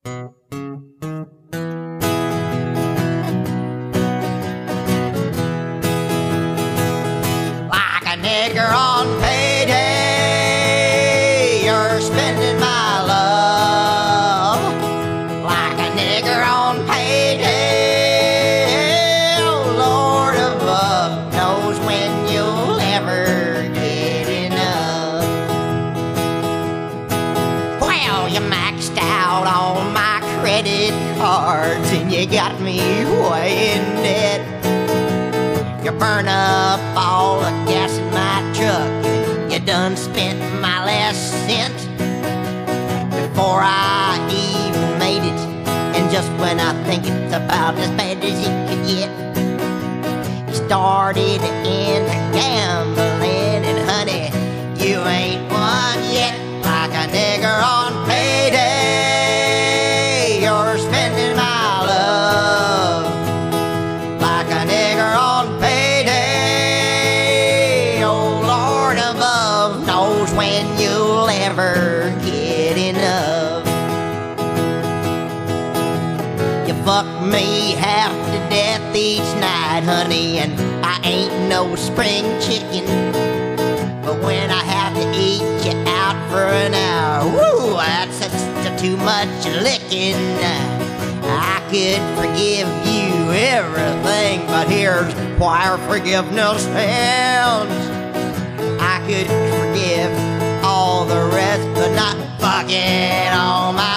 Like a nigger on payday, you're spending my love. Like a nigger on payday, oh Lord above knows when you'll ever get enough. Well, you maxed out on my credit cards and you got me way in debt. You burn up all the gas in my truck. You done spent my last cent before I even made it. And just when I think it's about as bad as it could get, you started in gambling. And honey, you ain't won yet. Like a nigger on payday, you're spending my love. Like a nigger on payday, oh Lord above knows when you'll ever get enough. You fuck me half to death each night, honey, and I ain't no spring chicken. But when I have to eat you out for an hour, woo, that's too much licking. I could forgive you everything, but here's why forgiveness ends. I could forgive all the rest, but not fucking all my